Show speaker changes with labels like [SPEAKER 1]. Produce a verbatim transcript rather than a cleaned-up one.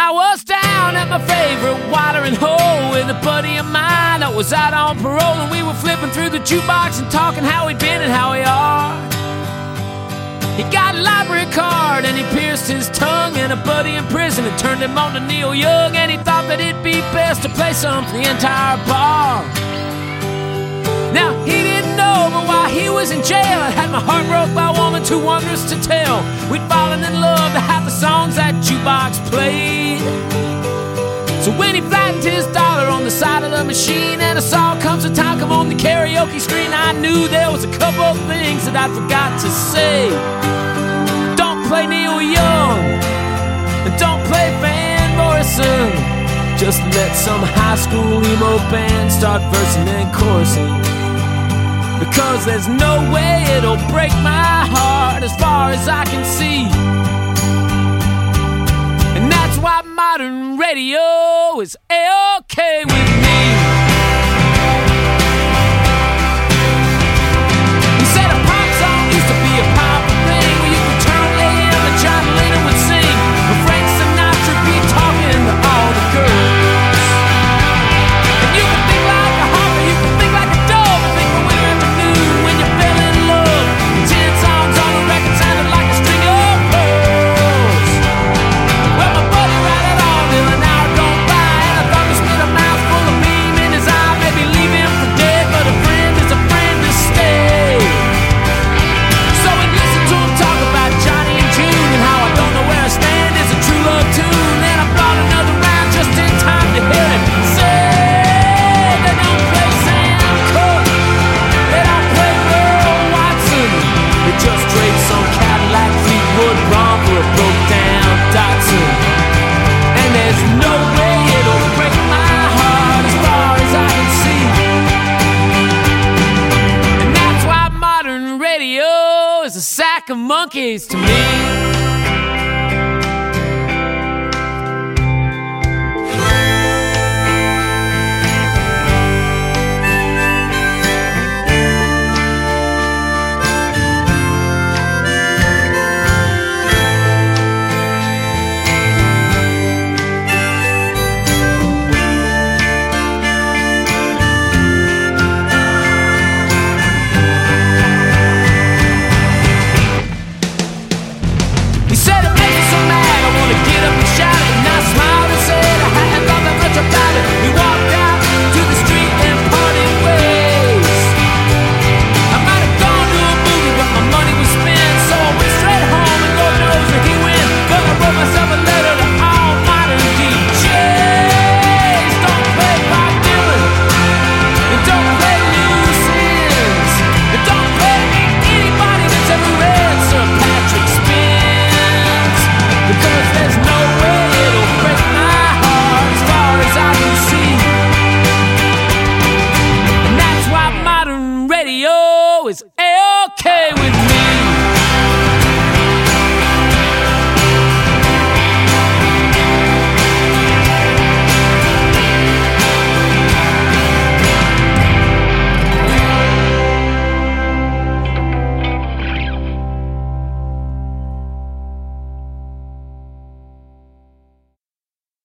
[SPEAKER 1] I was down at my favorite watering hole with a buddy of mine that was out on parole, and we were flipping through the jukebox and talking how we'd been and how we are. He got a library card and he pierced his tongue, and a buddy in prison had turned him on to Neil Young, and he thought that it'd be best to play some for the entire bar. Now he didn't know, but while he was in jail, I had my heart broke by a woman too wondrous to tell. We'd fallen in love to half the songs that jukebox played. So when he flattened his dollar on the side of the machine and I saw "Comes a Time" come on the karaoke screen, I knew there was a couple of things that I forgot to say. Don't play Neil Young, and don't play Van Morrison. Just let some high school emo band start versing and chorusing, because there's no way it'll break my heart as far as I can see. And that's why modern radio is A-OK with me. He said a pop song used to be a powerful thing, where you could turn A M and John Lennon would sing, but Frank Sinatra be talking to all the girls. And you could think like a hopper, you could think like a dove, and think the winter afternoon when you fell in love. Ten songs on a record sounded like a string of pearls. Well, my buddy rattled on till an hour gone by, and I thought he spit a mouthful of beam in his eye. Maybe leave him for dead, but a friend is a friend to stay. So we listened to him talk about Johnny and June, and how I don't know where I stand is a true love tune. And I brought another round just in time to hear him say, they don't play Sam Cooke, they don't play Earl Watson, they just trade some Cadillac Fleetwood Brom for a broke down Datsun. And there's no way it'll break my heart as far as I can see. And that's why modern radio is a sack of monkeys to me. He said it makes me so mad, I wanna get up and shout it, and I smiled and said I hadn't thought that much about it. We walked out to the street and parted ways. I might have gone to a movie, but my money was spent, so I went straight home, and Lord knows where he went. But I wrote myself a letter to all modern D Js. Don't play Bob Dylan, and don't play Lucens, and don't play anybody that's ever read Sir Patrick Spence, because there's no way it'll break my heart as far as I can see. And that's why modern radio is A-OK with